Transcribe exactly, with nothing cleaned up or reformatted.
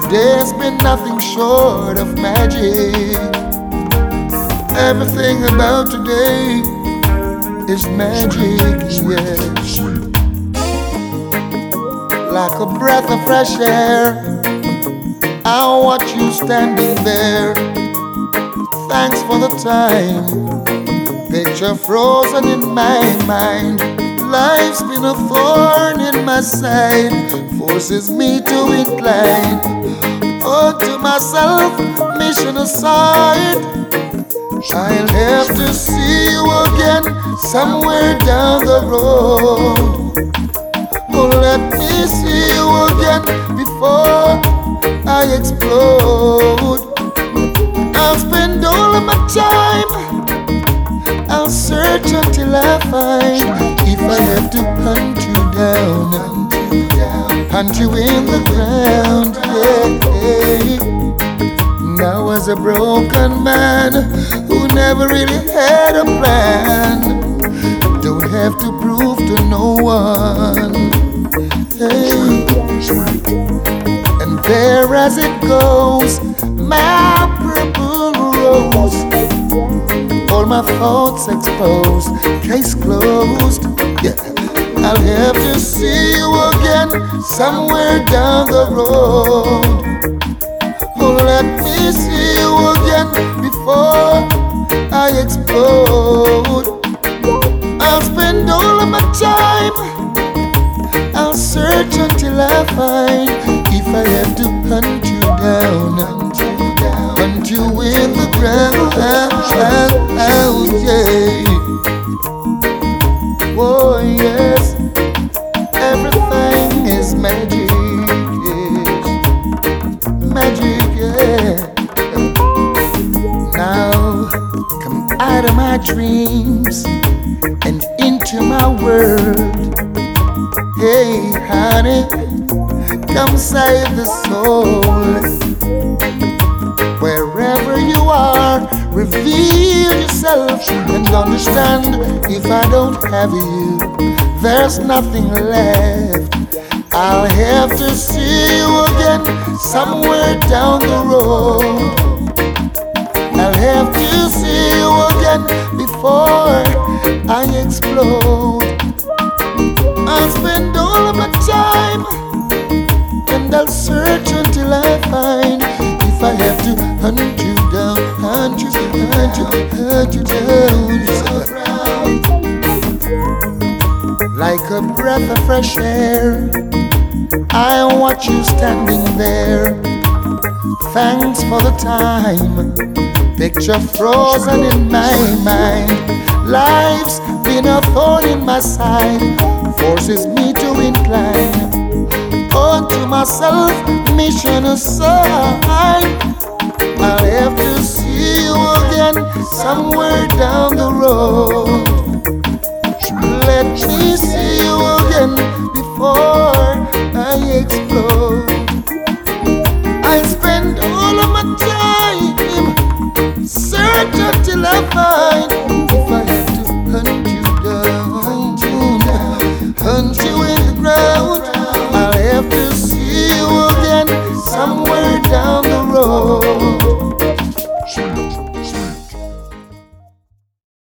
Today's been nothing short of magic. Everything about today is magic, yes. Like a breath of fresh air, I watch you standing there. Thanks for the time, picture frozen in my mind. Life's been a thorn in my side, forces me to incline. Oh, to myself, mission aside, I'll have to see you again somewhere down the road. Oh, let me see you again before I explode. I'll spend all of my time, I'll search until I find. If I have to hunt you down, hunt you down, hunt you in the ground, yeah. Now as a broken man who never really had a plan, don't have to prove to no one, hey. And there as it goes, my purple rose, all my thoughts exposed, case closed, yeah. I'll have to see you again somewhere down the road. Oh, let me see you again before I explode. I'll spend all of my time, I'll search until I find. If I have to hunt you down, hunt you down, hunt you in the ground, yeah. Oh yes, everything is magic, yes. Magic, yeah. Now come out of my dreams and into my world. Hey honey, come save the soul. Wherever you are, reveal yourself and understand. If I don't have you, there's nothing left. I'll have to see you again somewhere down the road. I'll have to see you again before I explode. I'll spend all of my time and I'll search until I find. If I have to hunt you down, hunt you, hunt you, hunt you down. Like a breath of fresh air, I watch you standing there. Thanks for the time, picture frozen in my mind. Life's been a thorn in my side, forces me to incline. Unto myself, mission aside, I'll have to see you again somewhere down the road. Let me see you again before